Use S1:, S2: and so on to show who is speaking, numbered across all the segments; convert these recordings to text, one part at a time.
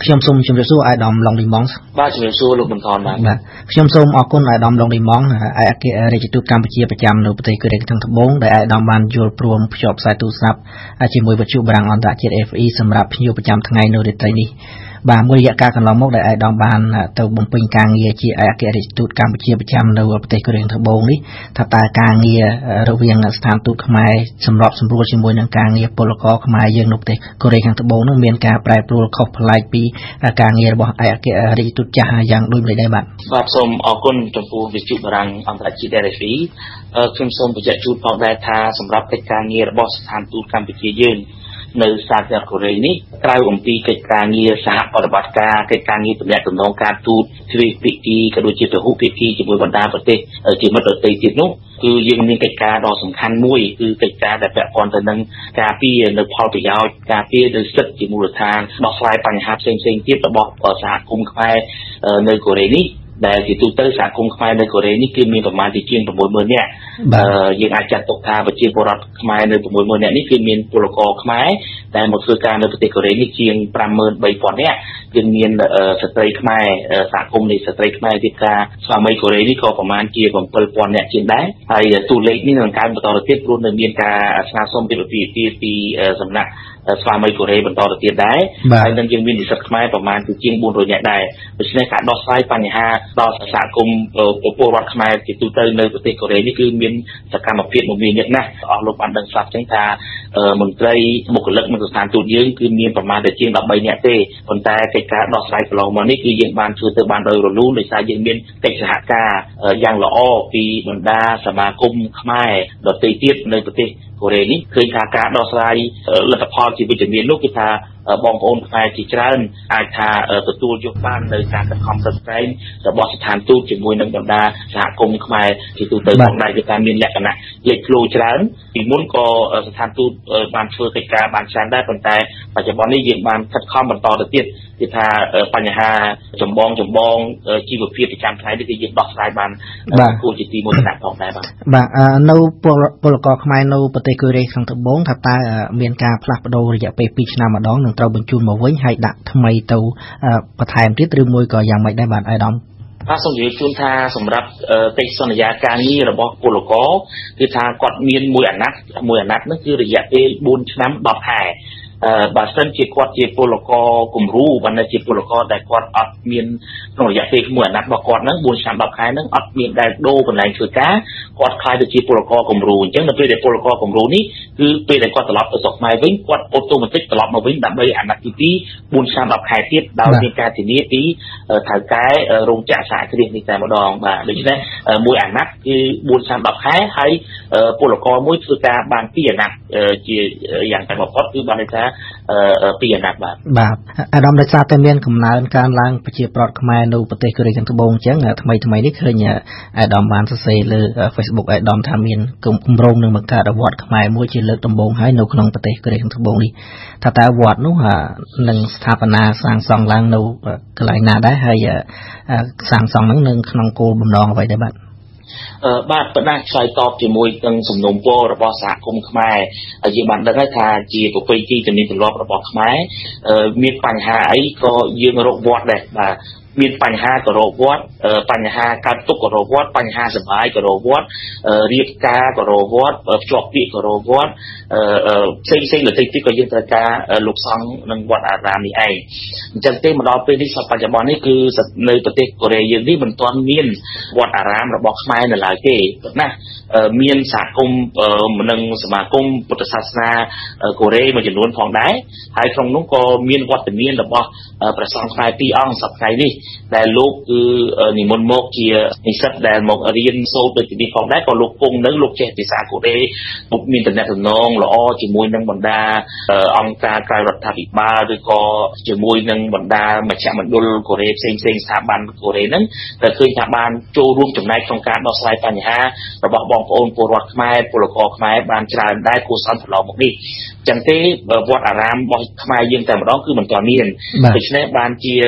S1: ខ្ញុំសូមជម្រាបសួរអាយដាមឡុងឌីម៉ង
S2: បាទជម្រាបសួរលោកបន្តបាទ
S1: ខ្ញុំសូមអរគុណអាយដាមឡុងឌីម៉ងឯកអគ្គរដ្ឋទូតកម្ពុជាប្រចាំនៅប្រទេសកូរ៉េខាងត្បូងដែលអាយដាមបានយល់ព្រមភ្ជាប់ខ្សែទូរស័ព្ទជាមួយវិទ្យុបារាំងអន្តរជាតិ FE សម្រាប់ភ្ញៀវប្រចាំថ្ងៃនៅរាត្រីនេះបាទមួយរយៈកាលកន្លងមកដែលអាយដាមបានទៅបំពេញការងារជាឯកអគ្គរដ្ឋទូតកម្ពុជាប្រចាំនៅប្រទេសកូរ៉េខាងត្បូងនេះថាតើការងាររវាងស្ថានទូតខ្មែរសម្របសម្រួលជាមួយនឹងការងារពលករខ្មែរយើងនៅប្រទេសកូរ៉េខាងត្បូងនោះមានការប្រែប្រួលខុសប្លែកពីការងាររបស់ឯកអគ្គរដ្ឋទូតចាស់យ៉ាងដូចម្តេចដែរ
S2: បាទសូមអរគុណចំពោះវិទ្យុបារាំងអន្តរជាតិ RFE ខ្ញុំសូមបញ្ជាក់ជូនផងដែរថាសម្រាប់កិច្ចការងាររបស់ស្ថានទូតកម្ពុជាយើងនៅសាធារណរដ្ឋកូរ៉េនេះក្រៅអំពីកិច្ចការងារសហប្រតិបត្តិការកិច្ចការងារទំនាក់ទំនងការទូតទ្វេភាគីក៏ដូចជាពហុភាគីជាមួយបណ្ដាប្រទេសជាមិត្តដទៃទៀតនោះគឺយើងមានកិច្ចការដ៏សំខាន់មួយគឺកិច្ចការដែលពាក់ព័ន្ធទៅនឹងការពារនៅផលប្រយោជន៍ការពារនៅសិទ្ធិជាមូលដ្ឋានដោះស្រាយបញ្ហាផ្សេងៗទៀតរបស់សហគមន៍ខ្មែរនៅកូរ៉េនេះដែលជាទូទៅសហគមន៍ខ្មែរនៅកូរ៉េនេះគឺមានប្រមាណជាជាង 60000 នាក់យើងអាចចាត់ទុកថាប្រជាពលរដ្ឋខ្មែរនៅ 60000 នាក់នេះគឺមានពលករខ្មែរដែលមកធ្វើការនៅប្រទេសកូរ៉េនេះជាង 53000 នាក់យើងមានស្ត្រីខ្មែរសហគមន៍នៃស្ត្រីខ្មែរទីការស្វាមីកូរ៉េនេះក៏ប្រមាណជា 7000 នាក់ជាងដែរហើយតួលេខនេះនឹងកើនបន្តទៅទៀតព្រោះនៅមានការស្នើសុំពីពីសំណាក់ស្វាមីកូរ៉េបន្តទៅទៀតដែរហើយនឹងយើងមាននិស្សិតខ្មែរប្រមាណជាង400នាក់ដែរដូច្នេះការដោះស្រាយបញ្ហាដល់សហគមន៍ពលរដ្ឋខ្មែរជាទូទៅនៅប្រទេសកូរ៉េនេះគឺមានសកម្មភាពមមាញឹកណាស់អស់លោកបានដឹងស្រាប់ចឹងថាមន្ត្រីបុគ្គលិកនៅស្ថានទូតយើងគឺមានប្រមាណតែជាង13នាក់ទេប៉ុន្តែកិច្ចការដោះស្រាយកន្លងមកនេះគឺយើងបានធ្វើទៅបានដោយរលូនដោយសារយើងមានកិច្ចសហការយ៉ាងល្អពីបណ្ដាសមាគមខ្មែរដទៃទៀតនៅប្រទេសកូរ៉េនេះឃើញថាការដោះស្រាយលទ្ធផលជាវិជ្ជមាននោះគឺថាបងប្អូនខ្មែរជាច្រើនអាចថាទទួលយកបាននៅការខិតខំប្រឹងប្រែងរបស់ស្ថានទូតជាមួយនឹងបណ្ដាសហគមន៍ខ្មែរជាទូទៅផងដែរគឺថាមានលក្ខណៈលេចធ្លោច្រើនពីមុនក៏ស្ថានទូតបានធ្វើកិច្ចការបានច្រើនដែរប៉ុន្តែបច្ចុប្បន្ននេះយើងបានខិតខំបន្តទៅទៀតគឺថាបញ្ហាចម្បងជីវភាពប្រចាំថ្ងៃនេះគឺយើងដោះស្រាយបានគួរជាទីមោទនៈផងដែរបាទ
S1: នៅពលករខ្មែរនៅប្រទេសកូរ៉េខាងត្បូងថាតើមានការផ្លាស់ប្ដូររយៈពេល2ឆ្នាំម្ដងនឹងត្រូវបញ្ជូនមកវិញហើយដាក់ថ្មីទៅបន្ថែមទៀតឬមួយក៏យ៉ាងម៉េចដែរបាទអាយដាម
S2: សូមជម្រាបជូនថាសម្រាប់កិច្ចសន្យាការងាររបស់ពលករគឺថាគាត់មានមួយអាណត្តិនោះគឺរយៈពេល4ឆ្នាំ10ខែបើសិនជាគាត់ជាពលករគំរូបើនៅជាពលករដែលគាត់អត់មានក្នុងរយៈពេលមួយអាណត្តិរបស់គាត់ហ្នឹង4ឆ្នាំ10ខែហ្នឹងអត់មានដែលដូរកន្លែងធ្វើការគាត់ខ្លាយទៅជាពលករគំរូអញ្ចឹងនៅពេលដែលពលករគំរូនេះគឺពេលដែលគាត់ត្រឡប់ទៅស្រុកខ្មែរវិញគាត់អូតូម៉ាទិកត្រឡប់មកវិញដើម្បីអាណត្តិទី2 4ឆ្នាំ10ខែទៀតដោយមានការធានាពីថៅកែរោងចក្រសហគ្រាសនេះតែម្ដងបាទដូច្នេះមួយអាណត្តិគឺ4ឆ្នាំ10ខែហើយពលករមួយធ្វើការបាន2អាណត្តិជាយ៉ាងតែបំផុតគឺបានន័យថា2អាណត្តិបាទ
S1: អាដាមដោយសារតែមានកំណើនកើនឡើងប្រជាប្រដ្ឋខ្មែរនៅប្រទេសកូរ៉េខាងត្បូងអញ្ចឹងថ្មីនេះឃើញអាដាមបានសរសេរលើ Facebook អាដាមថាមានគម្រោងនឹងបង្កើតវត្តខ្មែរមួយជាលើកដំបូងហើយនៅក្នុងប្រទេសកូរ៉េខាងត្បូងនេះថាតើវត្តនោះនឹងស្ថាបនាសាងសង់ឡើងនៅកន្លែងណាដែរហើយសាងសង់នឹងក្នុងគោលបំណងអ្វីដែរបាទ
S2: បាទប៉ុន្តែឆ្លើយតបជាមួយនឹងសំណុំពររបស់សហគមន៍ខ្មែរយើងបានដឹងហើយថាជាប្រពៃណីទំនៀមទម្លាប់របស់ខ្មែរមានបញ្ហាអីក៏យើងរកវត្តដែរបាទមានបញ្ហាក៏រកវត្តបញ្ហាកើតទុកក៏រកវត្តបញ្ហាសុបាយក៏រកវត្តរៀបការក៏រកវត្តភ្ជាប់ពាក្យក៏រកវត្តផ្សេងៗលើទីក៏យើងត្រូវការលោកសង្ឃនិងវត្តអារាមនេះឯងអញ្ចឹងទេមកដល់ពេលនេះបច្ចុប្បន្ននេះគឺនៅប្រទេសកូរ៉េយើងនេះមិនទាន់មានវត្តអារាមរបស់ខ្មែរនៅឡើយទេណាមានសហគមន៍និងសមាគមពុទ្ធសាសនាកូរ៉េមួយចំនួនផងដែរហើយក្នុងនោះក៏មានវត្តមានរបស់ព្រះសង្ឃខ្មែរ2អង្គសប្តាហ៍នេះដែលលោកគឺនិមន្តមកជានិស្សិតដែលមករៀនសូត្រដូចនេះផងដែរក៏លោកគង់នៅលោកចេះភាសាកូរ៉េលោកមានតំណែងតំណងល្អជាមួយនឹងបណ្ដាអង្គការក្រៅរដ្ឋាភិបាលឬក៏ជាមួយនឹងបណ្ដាមជ្ឈមណ្ឌលកូរ៉េផ្សេងស្ថាប័នកូរ៉េហ្នឹងតែឃើញថាបានចូលរួមចំណែកក្នុងការដោះស្រាយបញ្ហារបស់បងប្អូនពលរដ្ឋខ្មែរពលករខ្មែរបានច្រើនដែរគួរសមកន្លងមកនេះចឹងទេវត្តអារាមរបស់ខ្មែរយើងតែម្ដងគឺមិនទាន់មានដូច្នេះបានជា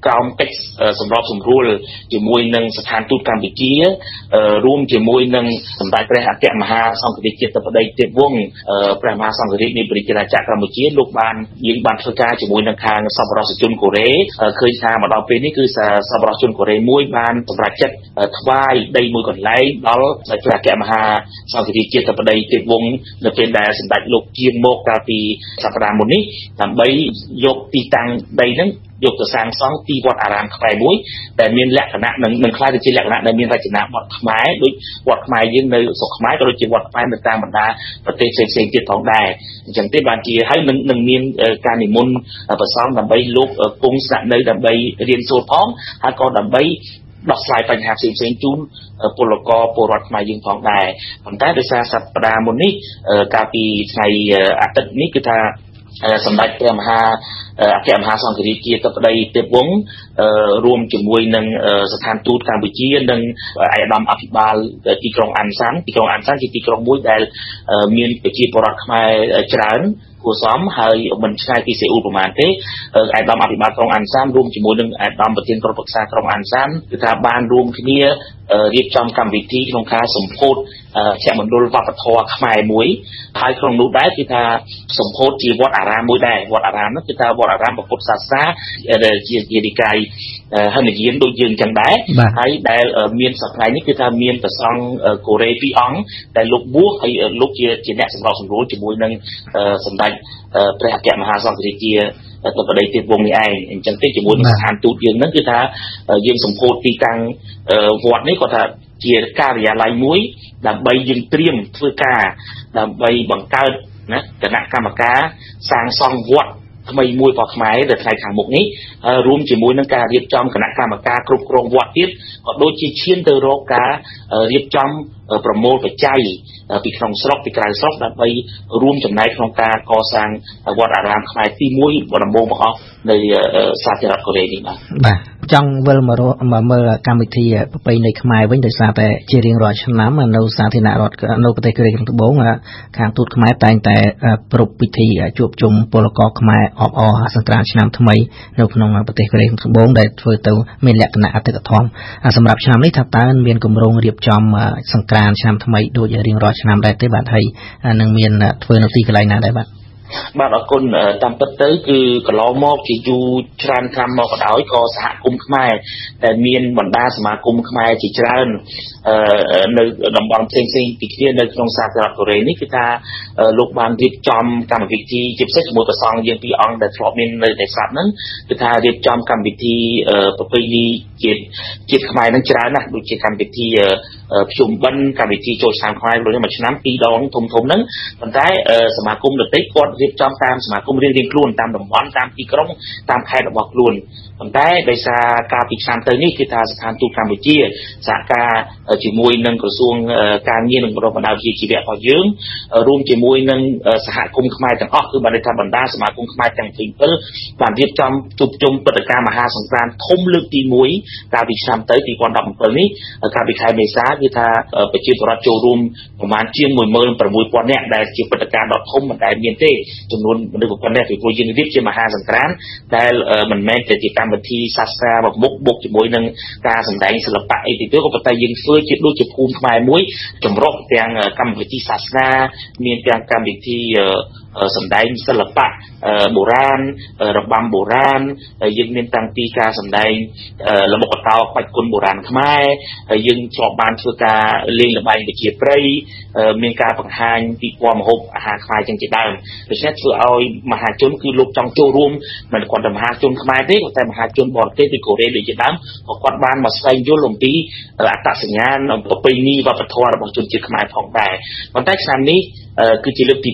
S2: ក្រោមកិច្ចសម្របសម្រួលជាមួយនឹងស្ថានទូតកម្ពុជារួមជាមួយនឹងសម្ដេចព្រះអគ្គមហាសង្ឃរាជជាតិបតីទេពវង្សព្រះមហាសង្ឃរាជនៃប្រជាណាចក្រកម្ពុជាលោកបានយើងបានធ្វើការជាមួយនឹងខាងសប្បុរសជនកូរ៉េឃើញថាមកដល់ពេលនេះគឺសប្បុរសជនកូរ៉េមួយបានសម្រេចចិត្តថ្វាយដីមួយកន្លែងដល់ព្រះអគ្គមហាសង្ឃរាជជាតិបតីទេពវង្សនៅពេលដែលសម្ដេចលោកជាងមកកាលពីសប្តាហ៍មុននេះដើម្បីយកទីតាំងដីហ្នឹងយកទៅសាងសង់ទីវត្តអារាមខ្មែរមួយដែលមានលក្ខណៈនឹងខ្លាយទៅជាលក្ខណៈដែលមានរចនាបថខ្មែរដូចវត្តខ្មែរយើងនៅស្រុកខ្មែរក៏ដូចជាវត្តខ្មែរនៅតាមបណ្ដាប្រទេសផ្សេងៗទៀតផងដែរអញ្ចឹងទេបានជាហើយនឹងមានការនិមន្តប្រសង់ដើម្បីលោកគង់ស្នាក់នៅដើម្បីរៀនសូត្រផងហើយក៏ដើម្បីដោះស្រាយបញ្ហាផ្សេងៗជូនពលករពលរដ្ឋខ្មែរយើងផងដែរប៉ុន្តែដោយសារសប្តាហ៍មុននេះកាលពីថ្ងៃអាទិត្យនេះគឺថាសម្ដេចព្រះមហាអគ្គមហាសង្ឃរាជជាតិបតីទេពវង្សរួមជាមួយនឹងស្ថានទូតកម្ពុជានិងឯកឧត្តមអភិបាលទីក្រុងអានសានជាទីក្រុងមួយដែលមានប្រជាពលរដ្ឋខ្មែរច្រើនគួរសមហើយមិនឆ្ងាយពីសេអ៊ូលប្រហែលទេឯកឧត្តមអភិបាលក្រុងអានសានរួមជាមួយនឹងឯកឧត្តមប្រធានក្រុមប្រឹក្សាក្រុងអានសានគឺថាបានរួមគ្នារៀបចំកម្មវិធីក្នុងការសម្ពោធជាមណ្ឌលវប្បធម៌ខ្មែរមួយហើយក្នុងនោះដែរគឺថាសម្ពោធជាវត្តអារាមមួយដែរវត្តអារាមនោះគឺថាវត្តអារាមពុទ្ធសាសនាដែលជានិកាយហិនយានដូចយើងចឹងដែរហើយដែលមានសប្តាហ៍នេះគឺថាមានប្រសង់កូរ៉េ2អង្គដែលលោកបួសហើយលោកជាអ្នកសម្របសម្រួលជាមួយនឹងសម្ដេចព្រះអគ្គមហាសង្ឃរាជទៅបតីទេពវង្សនេះឯងអញ្ចឹងទេជាមួយនឹងស្ថានទូតយើងហ្នឹងគឺថាយើងសម្ពោធទីតាំងវត្តនេះគាត់ថាជាការិយាល័យមួយដើម្បីយើងត្រៀមធ្វើការដើម្បីបង្កើតណាគណៈកម្មការសាងសង់វត្តថ្មីមួយរបស់ខ្មែរនៅថ្ងៃខាងមុខនេះរួមជាមួយនឹងការរៀបចំគណៈកម្មការគ្រប់គ្រងវត្តទៀតក៏ដូចជាឈានទៅរកការរៀបចំប្រមូលបច្ច័យពីក្នុងស្រុកពីក្រៅស្រុកដើម្បីរួមចំណែកក្នុងការកសាងវត្តអារាមខ្មែរទី1ដំបូងបង្អស់នៅសហរដ្ឋកូរ៉េនេះបាទ
S1: ចង់វិលមកមើលកម្មវិធីប្រពៃណីខ្មែរវិញដោយសារតែជារៀងរាល់ឆ្នាំនៅសាធារណរដ្ឋនៅប្រទេសកូរ៉េខាងត្បូងខាងទូតខ្មែរតែងតែប្រពៃពិធីជួបជុំពលករខ្មែរអបអរសង្គ្រាមឆ្នាំថ្មីនៅក្នុងប្រទេសកូរ៉េខាងត្បូងដែលធ្វើទៅមានលក្ខណៈអតិថិធមសម្រាប់ឆ្នាំនេះថាតើមានគម្រោងរៀបចំសង្គ្រាមឆ្នាំថ្មីដូចរៀងរាល់ឆ្នាំដែរទេបាទហើយនឹងមានធ្វើនៅទីកន្លែងណាដែរបាទ
S2: អរគុណតាមពិតទៅគឺកន្លងមកជាយូរច្រើនឆ្នាំមកក៏ដោយក៏សហគមន៍ខ្មែរតែមានបណ្ដាសមាគមខ្មែរជាច្រើននៅតំបន់ផ្សេងៗពីគ្នានៅក្នុងសហរដ្ឋកូរ៉េនេះគឺថាលោកបានរៀបចំកម្មវិធីជាពិសេសជាមួយប្រសង់យើងពីរអង្គដែលធ្លាប់មាននៅในស្រាប់ហ្នឹងគឺថារៀបចំកម្មវិធីប្រពៃណីជាតិខ្មែរហ្នឹងច្រើនណាស់ដូចជាកម្មវិធីភ្ជុំបិណ្ឌកម្មវិធីចូលឆ្នាំខ្មែរមួយឆ្នាំ2ដងធំៗហ្នឹងប៉ុន្តែសមាគមដទៃគាត់រៀបចំតាមសមាគមរៀងៗខ្លួនតាមតំបន់តាមទីក្រុងតាមខេត្តរបស់ខ្លួនប៉ុន្តែដោយសារការពីឆ្នាំទៅនេះគឺថាស្ថានទូតកម្ពុជាសហការជាមួយនឹងក្រសួងការងារនិងបណ្ដុះបណ្ដាលវិជ្ជាជីវៈរបស់យើងរួមជាមួយនឹងសហគមន៍ខ្មែរទាំងអស់គឺបានថាបណ្ដាសមាគមខ្មែរទាំង27បានរៀបចំជួបជុំព្រឹត្តិការណ៍មហាសង្គ្រាមធំលើកទី1កាលពីឆ្នាំទៅ2017នេះកាលពីខែមេសាគឺថាប្រជាពលរដ្ឋចូលរួមប្រមាណជាង 16,000 នាក់ដែលជាព្រឹត្តិការណ៍ដ៏ធំមិនដែលមានទេចំនួនមនុស្សប៉ុណ្ណេះពីព្រោះយើងរៀបជាមហាសង្គ្រាមដែលមិនមែនតែជាកម្មវិធីសាសនាមកបុកជាមួយនឹងការសម្ដែងសិល្បៈអីទេក៏ប៉ុន្តែយើងធ្វើជាដូចជាភូមិខ្មែរមួយចម្រុះទាំងកម្មវិធីសាសនាមានទាំងកម្មវិធីសម្ដែងសិល្បៈបុរាណរបាំបុរាណយើងមានតាំងពីការសម្ដែងល្បុក្កតោក្បាច់គុនបុរាណខ្មែរយើងជាប់បានធ្វើការលេងល្បែងវិជាព្រៃមានការបង្ហាញពីពណ៌ម្ហូបអាហារខ្មែរចឹងជាដើមដូច្នេះធ្វើឲ្យមហាជនគឺលោកចង់ចូលរួមមិនគ្រាន់តែមហាជនខ្មែរទេតែមហាជនបរទេសពីកូរ៉េដូចជាដើមក៏គាត់បានមកស្វែងយល់អំពីអត្តសញ្ញាណប្រពៃណីវប្បធម៌របស់ជនជាតិខ្មែរផងដែរប៉ុន្តែឆ្នាំនេះគឺជាលើកទី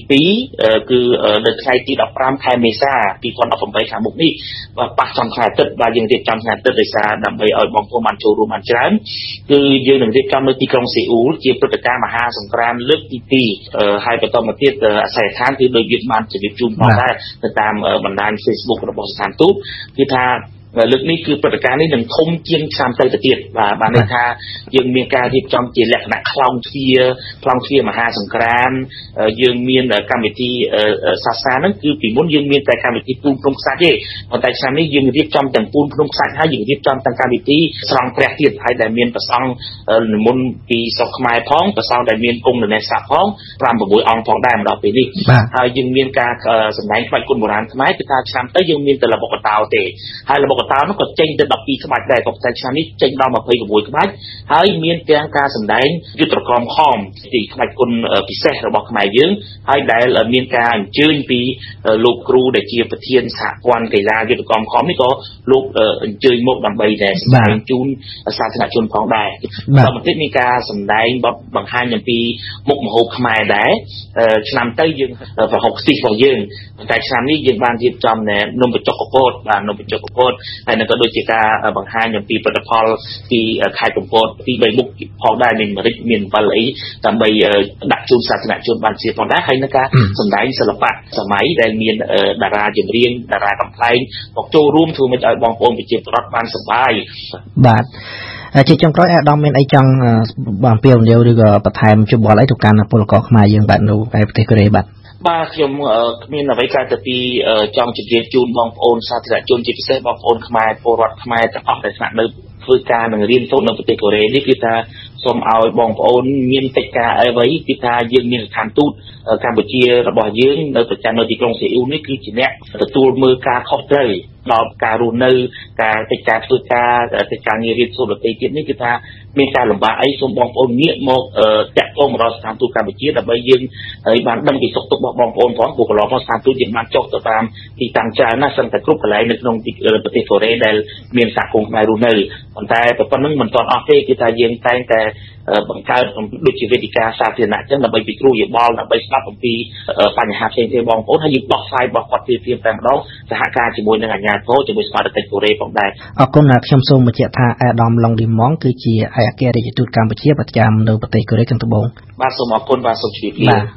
S2: 2គឺនៅថ្ងៃទី15ខែមេសា2018ខាងមុខនេះប៉ះចំខែអាទិត្យបាទយើងរៀបចំថ្ងៃអាទិត្យដោយសារដើម្បីឲ្យបងប្អូនបានចូលរួមបានច្រើនគឺយើងនឹងរៀបចំនៅទីក្រុងសេអ៊ូលជាព្រឹត្តិការណ៍មហាសង្គ្រាមលើកទី2ហើយបន្តមកទៀតអាសយដ្ឋានគឺដោយយើងបានជម្រាបជូនផងដែរទៅតាមបណ្ដាញ Facebook របស់ស្ថានទូតគឺថាលើកនេះគឺព្រឹត្តិការណ៍នេះនឹងធំជាងឆ្នាំទៅទៀតបាទបានន័យថាយើងមានការរៀបចំជាលក្ខណៈខ្លងទ្វារមហាសង្គ្រាមយើងមានកម្មវិធីសាសនាហ្នឹងគឺពីមុនយើងមានតែកម្មវិធីពូនភ្នំខ្សាច់ទេប៉ុន្តែឆ្នាំនេះយើងរៀបចំទាំងពូនភ្នំខ្សាច់ហើយយើងរៀបចំទាំងកម្មវិធីស្រង់ព្រះទៀតហើយដែលមានប្រសង់និមន្តពីស្រុកខ្មែរផងប្រសង់ដែលមានគង់នៅនៅសាប់ផង5-6អង្គផងដែរមកដល់ពេលនេះហើយយើងមានការសម្ដែងក្បាច់គុនបុរាណខ្មែរគឺថាឆ្នាំទៅយើងមានតែល្បុក្កតោទេហើយល្បុក្កតោនោះក៏ចេញទៅ12ក្បាច់ដែរក៏តែឆ្នាំនេះចេញដល់26ក្បាច់ហើយមានទាំងការសម្ដែងយុទ្ធក្រមខំទីក្បាច់គុនពិសេសរបស់ខ្មែរយើងហើយដែលមានការអញ្ជើញពីលោកគ្រូដែលជាប្រធានសហព័ន្ធកីឡាយុទ្ធក្រមខំនេះក៏លោកអញ្ជើញមកដើម្បីតែសម្ដែងជូនសាធារណជនផងដែរដល់បន្តិចមានការសម្ដែងបង្ហាញអំពីមុខម្ហូបខ្មែរដែរឆ្នាំទៅយើងប្រហុកខ្ទិះរបស់យើងតែឆ្នាំនេះយើងបានរៀបចំនំបញ្ចុកកពតបាទនំបញ្ចុកកពតហើយនឹងក៏ដូចជាការបង្ហាញអំពីផលិតផលពីខេត្តកំពតពី3មុខផងដែរមានម្រេចមានអំបិលអីដើម្បីដាក់ជូនសាធារណជនបានជាផងដែរហើយនឹងការសម្ដែងសិល្បៈសម័យដែលមានតារាចម្រៀងតារាកំ ប្លែងមកចូលរួមធ្វើមិនឲ្យបងប្អូនប្រជាពលរដ្ឋបានសប្បាយ
S1: បាទជាចុងក្រោយអាដាមមានអីចង់បំពេញលាវឬក៏បន្ថែមជបល់អីទៅកាន់ពលករខ្មែរយើងបាទនៅឯប្រទេសកូរ៉េបាទ
S2: ខ្ញុំមានអ្វីក្រៅទៅពីចង់ជម្រាបជូនបងប្អូនសាធារណជនជាពិសេសបងប្អូនខ្មែរពលរដ្ឋខ្មែរទាំងអស់ដែលស្នាក់នៅធ្វើការនឹងរៀនសូត្រនៅប្រទេសកូរ៉េនេះគឺថាសូមឲ្យបងប្អូនមានកិច្ចការអ្វីគឺថាយើងមានស្ថានទូតកម្ពុជារបស់យើងនៅប្រចាំនៅទីក្រុងសេអ៊ូលនេះគឺជាអ្នកទទួលមើលការខុសត្រូវដល់ការរស់នៅការកិច្ចការធ្វើការកិច្ចការងាររៀនសូត្រប្រទេសទៀតនេះគឺថាមានការលំបាកអីសូមបងប្អូនងាកមកតាក់ទងមកដល់ស្ថានទូតកម្ពុជាដើម្បីយើងបានដឹងពីសុខទុក្ខរបស់បងប្អូនផងព្រោះកន្លងមកស្ថានទូតយើងបានចុះទៅតាមទីតាំងច្រើនណាស់សឹងតែគ្រប់កន្លែងនៅក្នុងប្រទេសកូរ៉េដែលមានសហគមន៍ខ្មែររស់នៅប៉ុន្តែប៉ុណ្្នឹងមិនទាន់អស់ទេគឺថាយើងតែងតែបង្កើតដូចជាវេទិកាសាធារណៈចឹងដើម្បីពិគ្រោះយោបល់ដើម្បីស្ដាប់អំពីបញ្ហាផ្សេងៗបងប្អូនហើយយើងដោះស្រាយរបស់គាត់ពីតែម្ដងសហការជាមួយនឹងអាជ្ញាធរជាមួយស្មារតីកូរ៉េផងដែរ
S1: អរគុណខ្ញុំសូមបញ្ជាក់ថាអាដាមឡុងឌីម៉ងគឺជាឯកអគ្គរដ្ឋទូតកម្ពុជាប្រចាំនៅប្រទេសកូរ៉េខាងត្បូង
S2: បាទសូមអរគុណបាទសូមជម្រាបលា